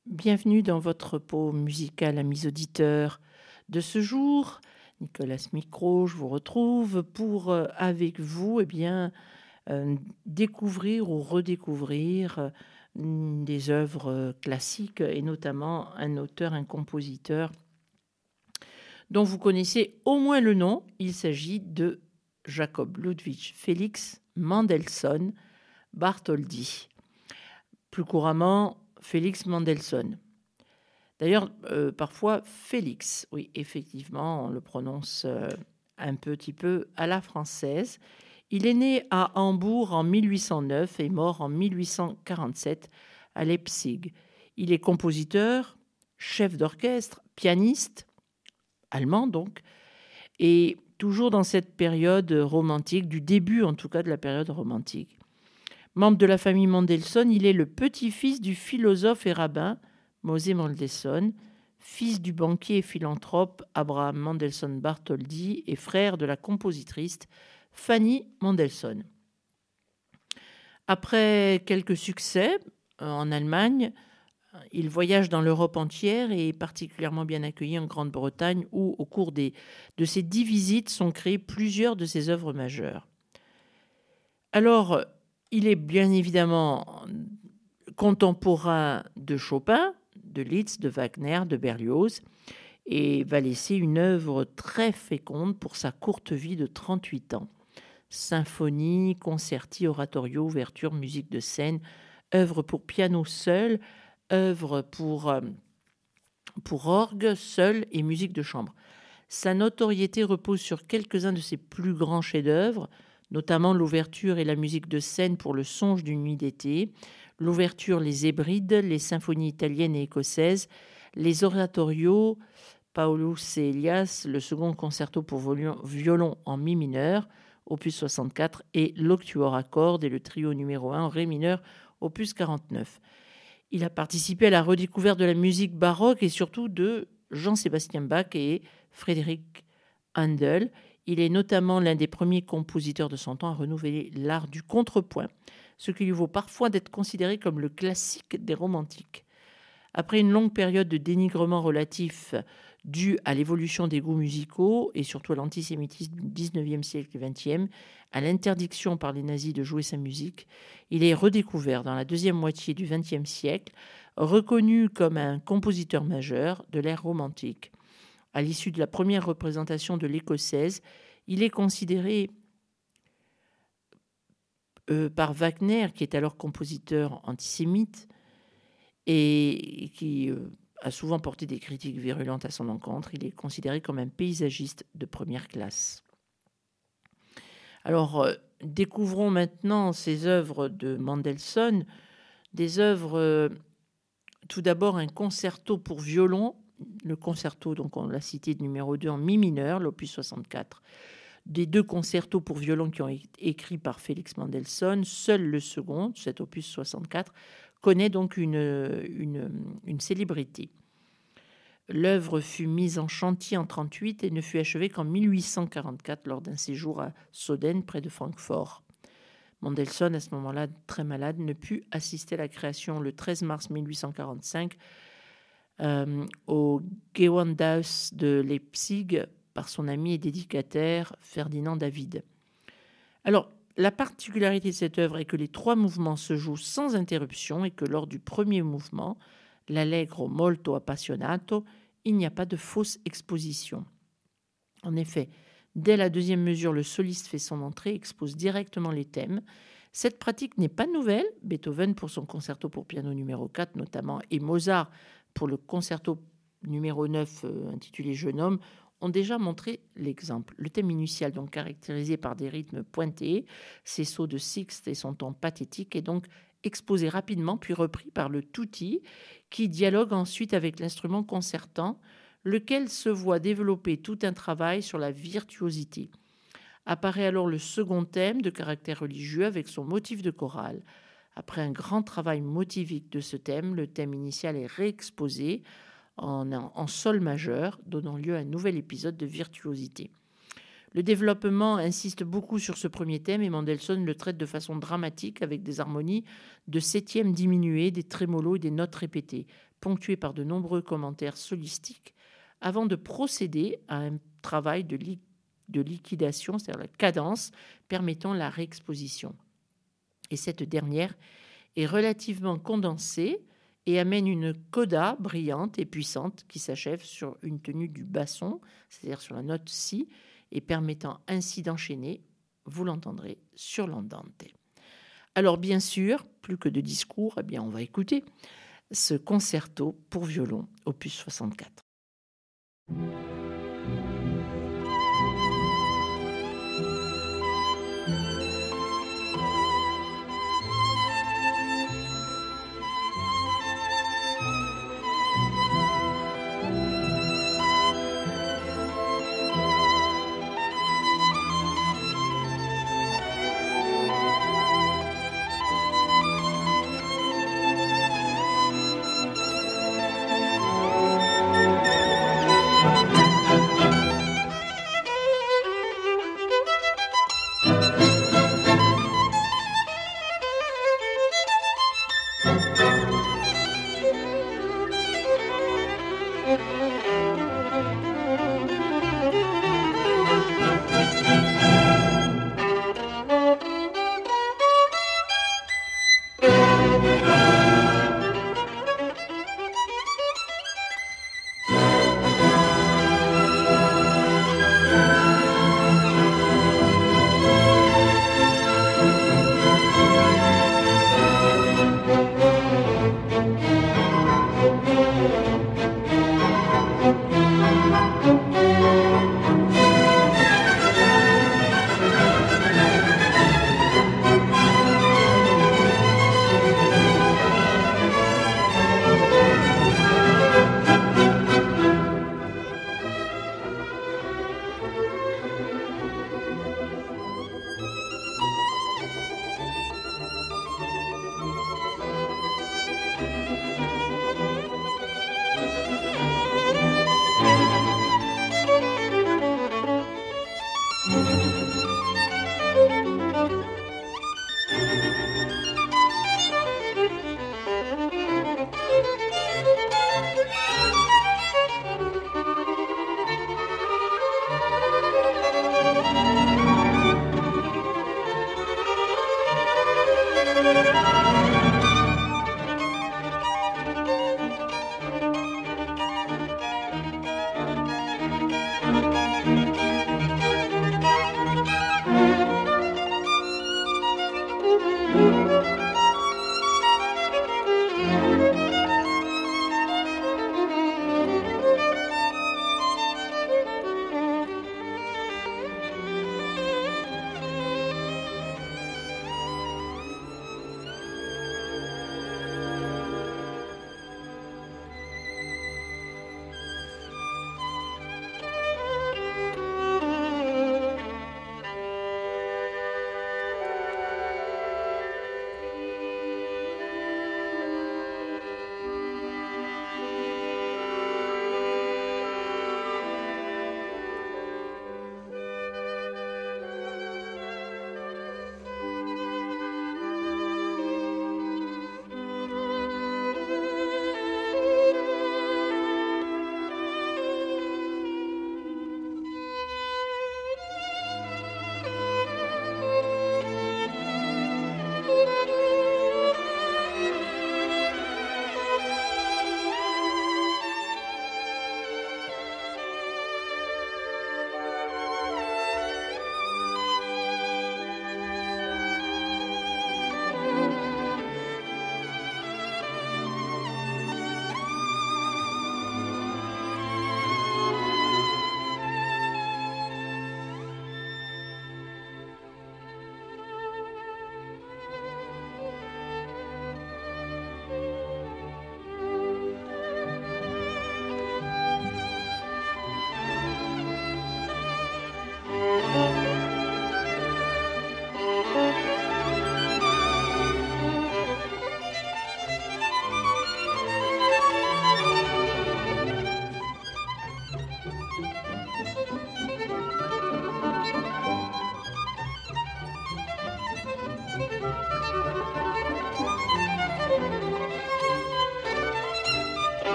Bienvenue dans votre pot musical, amis auditeurs. De ce jour, Nicolas Micro, je vous retrouve pour, avec vous, découvrir ou redécouvrir des œuvres classiques et notamment un auteur, un compositeur dont vous connaissez au moins le nom. Il s'agit de Jacob Ludwig Felix Mendelssohn Bartholdy, plus couramment Félix Mendelssohn. D'ailleurs, parfois Félix, oui, effectivement, on le prononce un petit peu à la française. Il est né à Hambourg en 1809 et mort en 1847 à Leipzig. Il est compositeur, chef d'orchestre, pianiste, allemand donc, et toujours dans cette période romantique, du début en tout cas de la période romantique. Membre de la famille Mendelssohn, il est le petit-fils du philosophe et rabbin Moshe Mendelssohn, fils du banquier et philanthrope Abraham Mendelssohn Bartholdy et frère de la compositrice Fanny Mendelssohn. Après quelques succès en Allemagne, il voyage dans l'Europe entière et est particulièrement bien accueilli en Grande-Bretagne où, au cours de ces 10 visites, sont créées plusieurs de ses œuvres majeures. Alors, il est bien évidemment contemporain de Chopin, de Liszt, de Wagner, de Berlioz, et va laisser une œuvre très féconde pour sa courte vie de 38 ans. Symphonie, concerti, oratorio, ouverture, musique de scène, œuvre pour piano seul, œuvre pour orgue seul et musique de chambre. Sa notoriété repose sur quelques-uns de ses plus grands chefs-d'œuvre, notamment l'ouverture et la musique de scène pour le Songe d'une nuit d'été, l'ouverture Les Hébrides, les symphonies italiennes et écossaises, les oratorios Paulus et Elias, le second concerto pour violon en mi mineur, opus 64, et l'octuor à cordes et le trio numéro 1 en ré mineur, opus 49. Il a participé à la redécouverte de la musique baroque et surtout de Jean-Sébastien Bach et Frédéric Handel. Il est notamment l'un des premiers compositeurs de son temps à renouveler l'art du contrepoint, ce qui lui vaut parfois d'être considéré comme le classique des romantiques. Après une longue période de dénigrement relatif due à l'évolution des goûts musicaux et surtout à l'antisémitisme du 19e siècle et 20e, à l'interdiction par les nazis de jouer sa musique, il est redécouvert dans la deuxième moitié du 20e siècle, reconnu comme un compositeur majeur de l'ère romantique. À l'issue de la première représentation de l'Écossaise, il est considéré par Wagner, qui est alors compositeur antisémite et qui a souvent porté des critiques virulentes à son encontre. Il est considéré comme un paysagiste de première classe. Alors, découvrons maintenant ces œuvres de Mendelssohn, des œuvres, tout d'abord un concerto pour violon, le concerto, donc on l'a cité, numéro 2 en mi mineur, l'opus 64. Des 2 concertos pour violon qui ont été écrits par Félix Mendelssohn, seul le second, cet opus 64, connaît donc une célébrité. L'œuvre fut mise en chantier en 1938 et ne fut achevée qu'en 1844 lors d'un séjour à Soden, près de Francfort. Mendelssohn, à ce moment-là très malade, ne put assister à la création le 13 mars 1845 au Gewandhaus de Leipzig par son ami et dédicataire Ferdinand David. Alors, la particularité de cette œuvre est que les 3 mouvements se jouent sans interruption et que lors du premier mouvement, l'allegro molto appassionato, il n'y a pas de fausse exposition. En effet, dès la deuxième mesure, le soliste fait son entrée et expose directement les thèmes. Cette pratique n'est pas nouvelle. Beethoven pour son concerto pour piano numéro 4 notamment, et Mozart pour le concerto numéro 9 intitulé Jeune homme, ont déjà montré l'exemple. Le thème initial, donc caractérisé par des rythmes pointés, ses sauts de sixte et son ton pathétique, est donc exposé rapidement, puis repris par le tutti, qui dialogue ensuite avec l'instrument concertant, lequel se voit développer tout un travail sur la virtuosité. Apparaît alors le second thème de caractère religieux avec son motif de chorale. Après un grand travail motivique de ce thème, le thème initial est réexposé en sol majeur, donnant lieu à un nouvel épisode de virtuosité. Le développement insiste beaucoup sur ce premier thème et Mendelssohn le traite de façon dramatique avec des harmonies de septièmes diminuées, des trémolos et des notes répétées. ponctué par de nombreux commentaires solistiques, avant de procéder à un travail de liquidation, c'est-à-dire la cadence, permettant la réexposition. Et cette dernière est relativement condensée et amène une coda brillante et puissante qui s'achève sur une tenue du basson, c'est-à-dire sur la note si, et permettant ainsi d'enchaîner, vous l'entendrez, sur l'andante. Alors bien sûr, plus que de discours, eh bien on va écouter ce concerto pour violon, opus 64.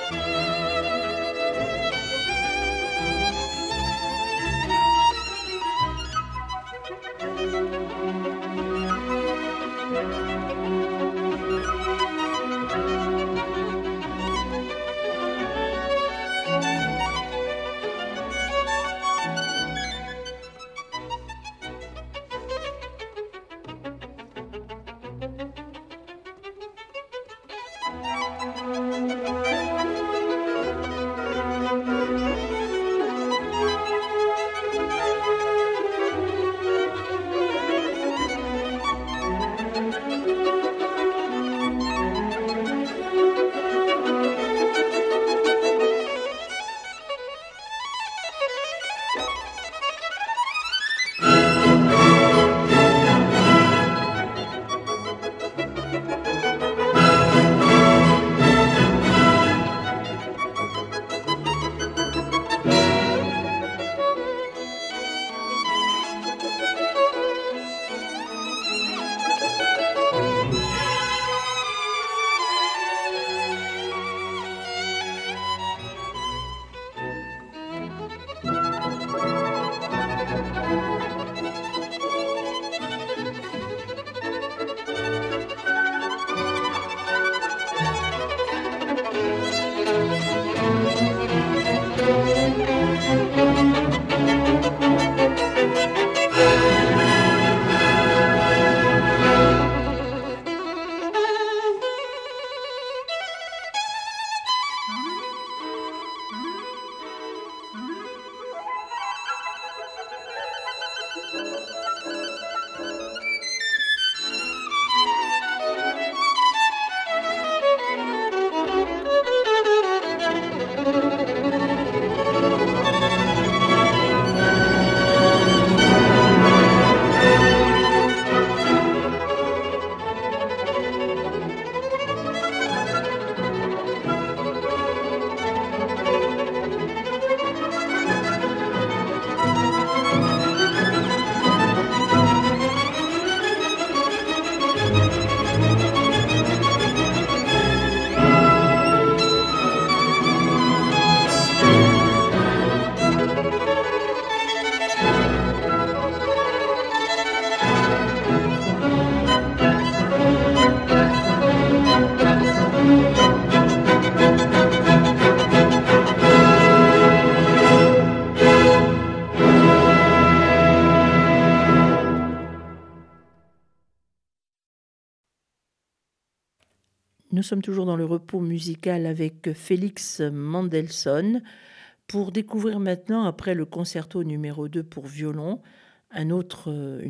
Nous sommes toujours dans le repos musical avec Félix Mendelssohn pour découvrir maintenant, après le concerto numéro 2 pour violon, une autre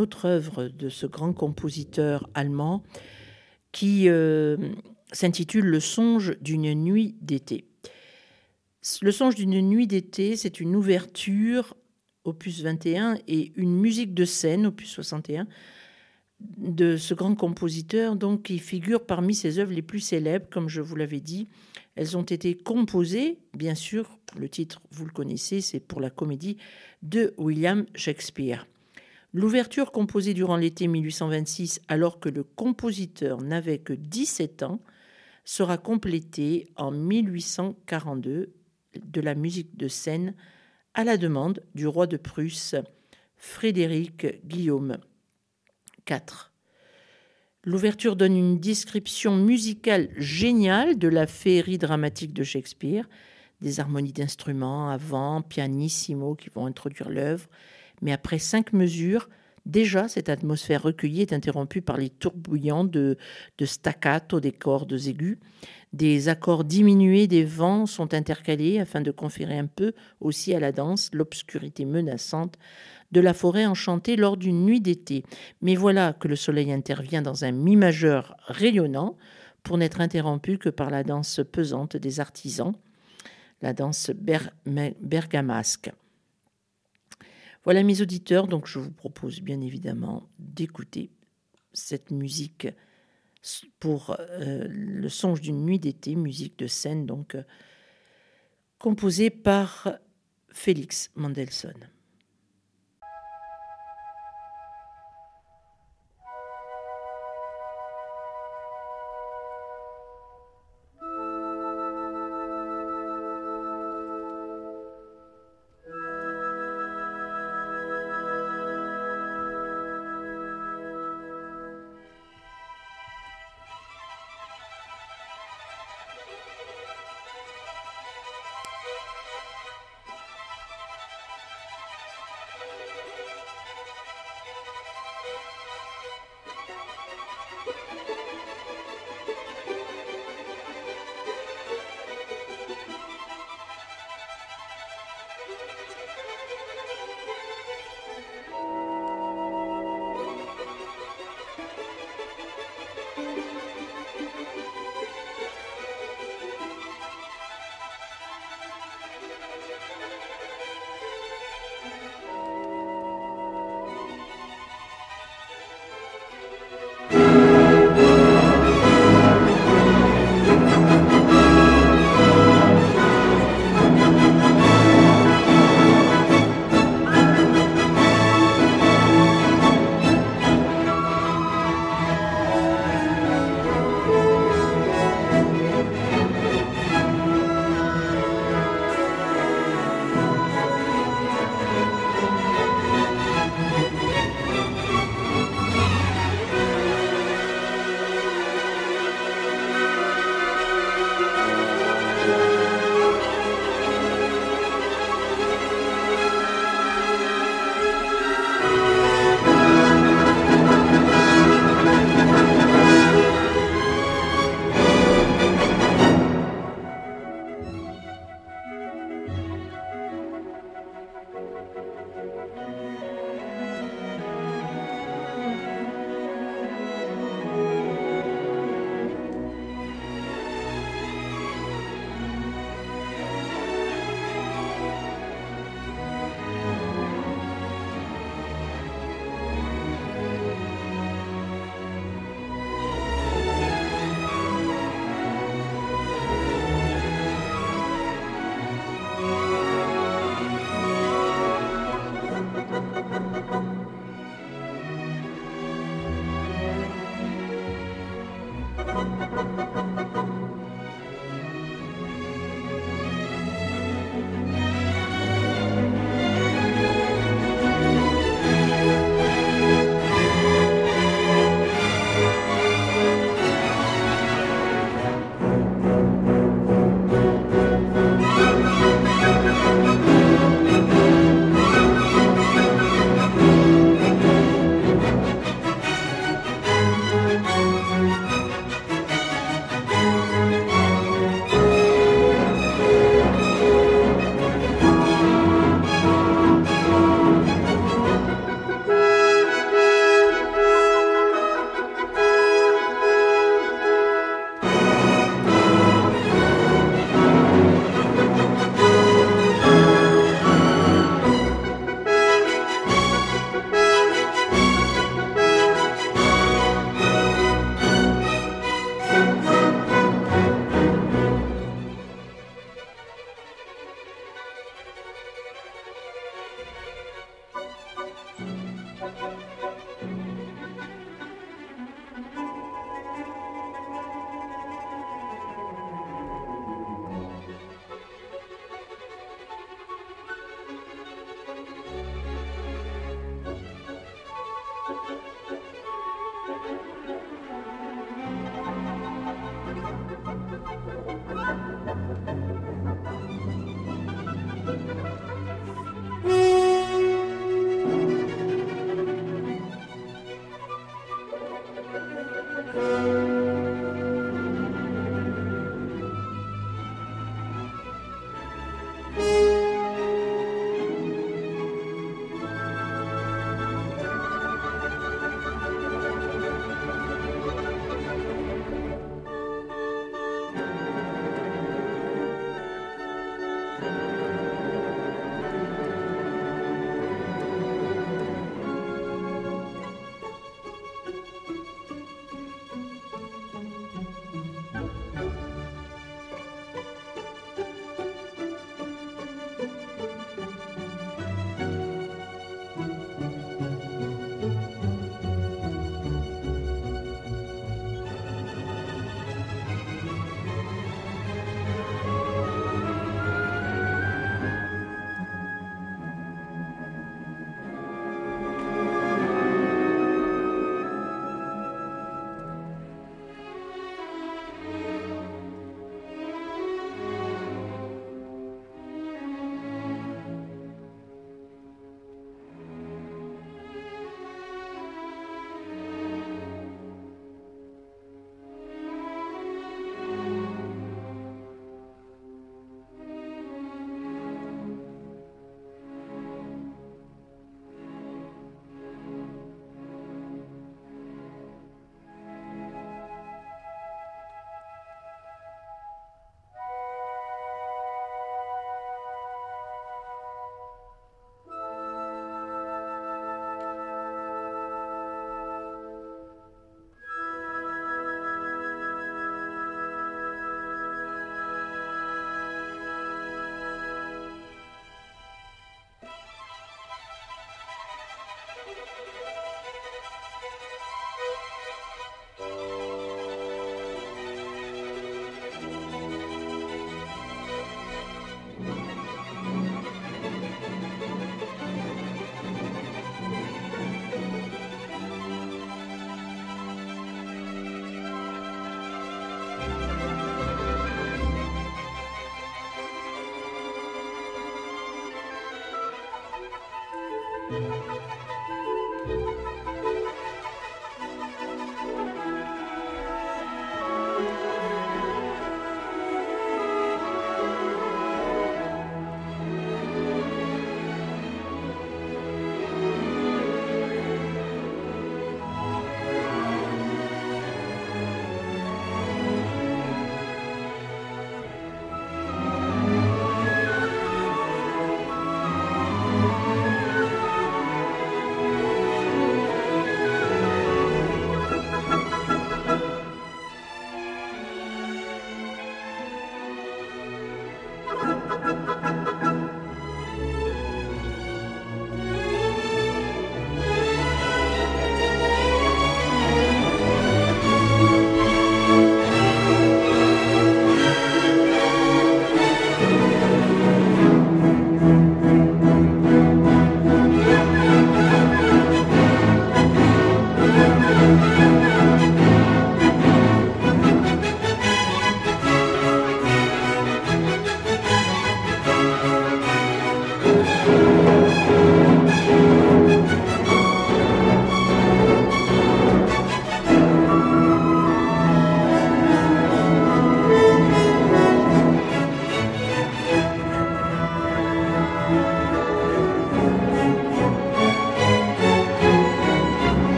œuvre de ce grand compositeur allemand qui s'intitule Le songe d'une nuit d'été. Le songe d'une nuit d'été, c'est une ouverture, opus 21, et une musique de scène, opus 61, de ce grand compositeur, donc, qui figure parmi ses œuvres les plus célèbres, comme je vous l'avais dit. Elles ont été composées, bien sûr, le titre, vous le connaissez, c'est pour la comédie de William Shakespeare. L'ouverture, composée durant l'été 1826, alors que le compositeur n'avait que 17 ans, sera complétée en 1842 de la musique de scène à la demande du roi de Prusse, Frédéric Guillaume IV. L'ouverture donne une description musicale géniale de la féerie dramatique de Shakespeare, des harmonies d'instruments, avant, pianissimo qui vont introduire l'œuvre. Mais après 5 mesures, déjà cette atmosphère recueillie est interrompue par les tourbillons de staccato des cordes aiguës. Des accords diminués des vents sont intercalés afin de conférer un peu aussi à la danse l'obscurité menaçante de la forêt enchantée lors d'une nuit d'été. Mais voilà que le soleil intervient dans un mi majeur rayonnant pour n'être interrompu que par la danse pesante des artisans, la danse bergamasque. Voilà mes auditeurs, donc je vous propose bien évidemment d'écouter cette musique pour le songe d'une nuit d'été, musique de scène donc composée par Félix Mendelssohn.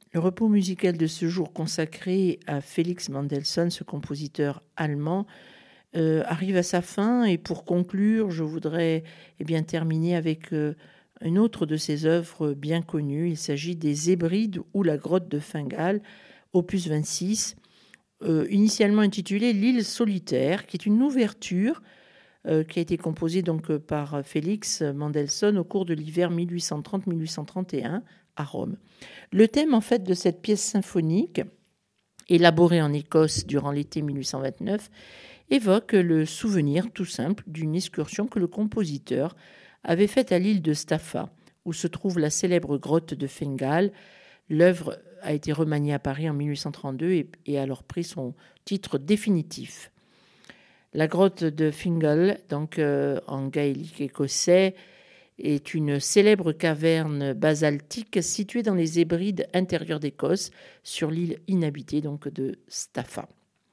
Le repos musical de ce jour consacré à Félix Mendelssohn, ce compositeur allemand, arrive à sa fin. Et pour conclure, je voudrais terminer avec une autre de ses œuvres bien connues. Il s'agit des Hébrides ou la grotte de Fingal, opus 26, initialement intitulée L'île solitaire, qui est une ouverture qui a été composée donc par Félix Mendelssohn au cours de l'hiver 1830-1831 à Rome. Le thème en fait de cette pièce symphonique, élaborée en Écosse durant l'été 1829, évoque le souvenir tout simple d'une excursion que le compositeur avait faite à l'île de Staffa, où se trouve la célèbre grotte de Fingal. L'œuvre a été remaniée à Paris en 1832 et a alors pris son titre définitif. La grotte de Fingal, donc en gaélique écossais, est une célèbre caverne basaltique située dans les Hébrides intérieures d'Écosse, sur l'île inhabitée donc de Staffa.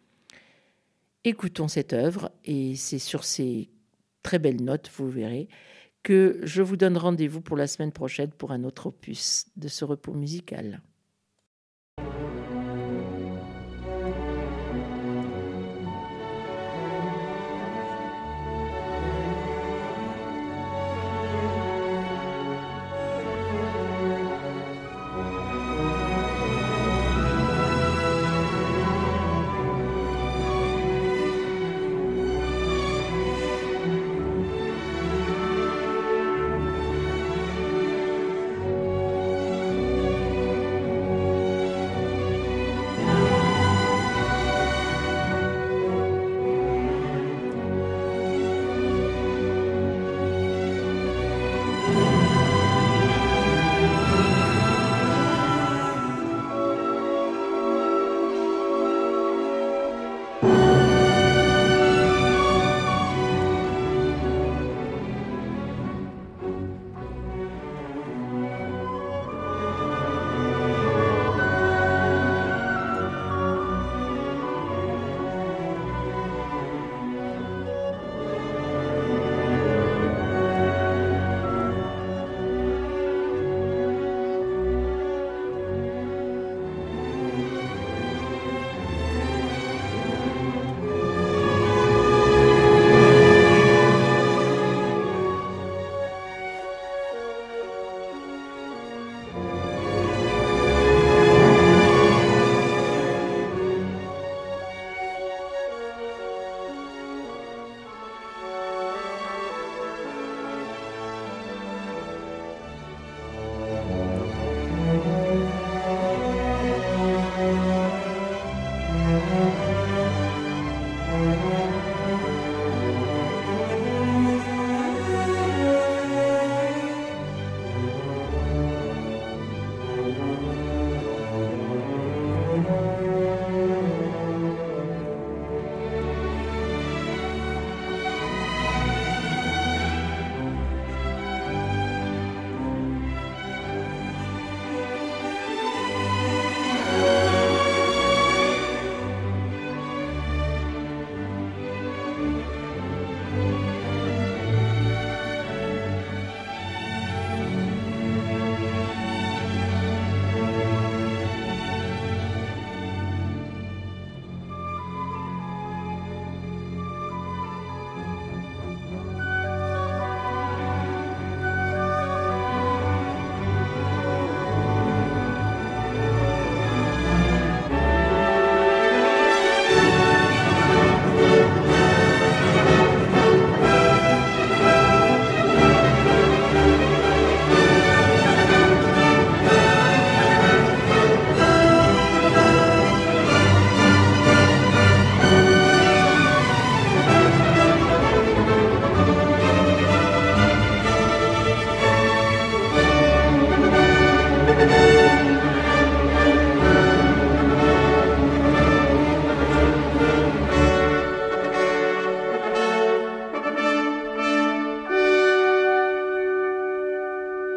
Écoutons cette œuvre, et c'est sur ces très belles notes, vous verrez, que je vous donne rendez-vous pour la semaine prochaine pour un autre opus de ce repos musical.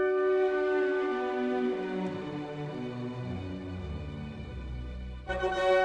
Thank you.